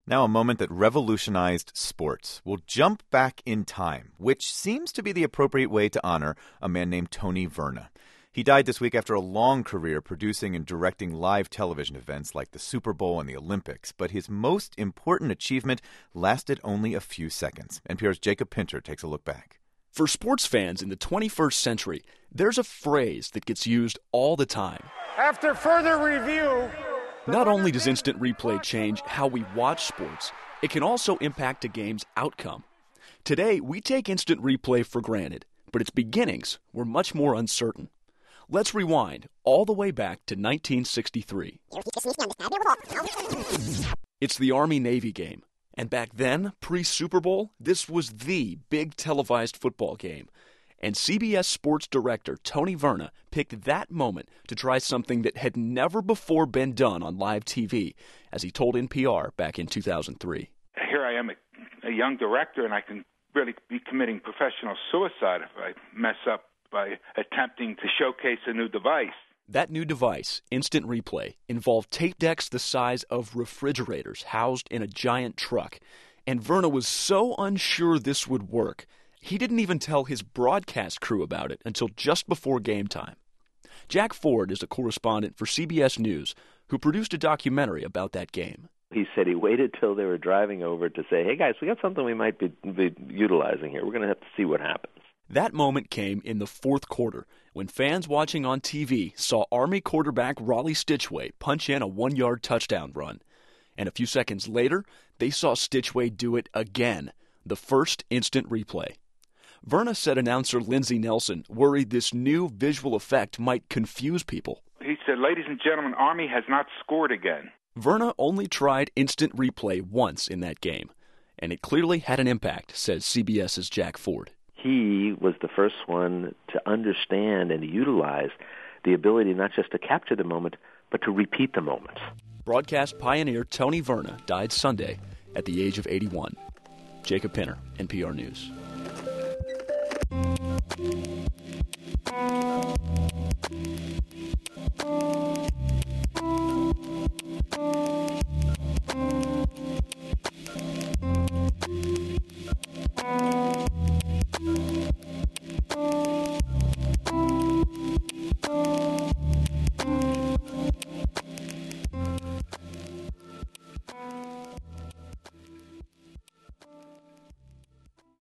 Now a moment that revolutionized sports. We'll jump back in time, which seems to be the appropriate way to honor a man named Tony Verna. He died this week after a long career producing and directing live television events like the Super Bowl and the Olympics, but his most important achievement lasted only a few seconds. NPR's Jacob Pinter takes a look back. For sports fans in the 21st century, there's a phrase that gets used all the time. After further review... Not only does instant replay change how we watch sports, it can also impact a game's outcome. Today, we take instant replay for granted, but its beginnings were much more uncertain. Let's rewind all the way back to 1963. It's the Army-Navy game. And back then, pre-Super Bowl, this was the big televised football game. And CBS Sports Director Tony Verna picked that moment to try something that had never before been done on live TV, as he told NPR back in 2003. Here I am, a young director, and I can really be committing professional suicide if I mess up by attempting to showcase a new device. That new device, Instant Replay, involved tape decks the size of refrigerators housed in a giant truck. And Verna was so unsure this would work, he didn't even tell his broadcast crew about it until just before game time. Jack Ford is a correspondent for CBS News who produced a documentary about that game. He said he waited till they were driving over to say, hey guys, we got something we might be utilizing here. We're going to have to see what happens. That moment came in the fourth quarter when fans watching on TV saw Army quarterback Raleigh Stitchway punch in a 1-yard touchdown run. And a few seconds later, they saw Stitchway do it again, the first instant replay. Verna said announcer Lindsey Nelson worried this new visual effect might confuse people. He said, ladies and gentlemen, Army has not scored again. Verna only tried instant replay once in that game, and it clearly had an impact, says CBS's Jack Ford. He was the first one to understand and to utilize the ability not just to capture the moment, but to repeat the moment. Broadcast pioneer Tony Verna died Sunday at the age of 81. Jacob Pinter, NPR News.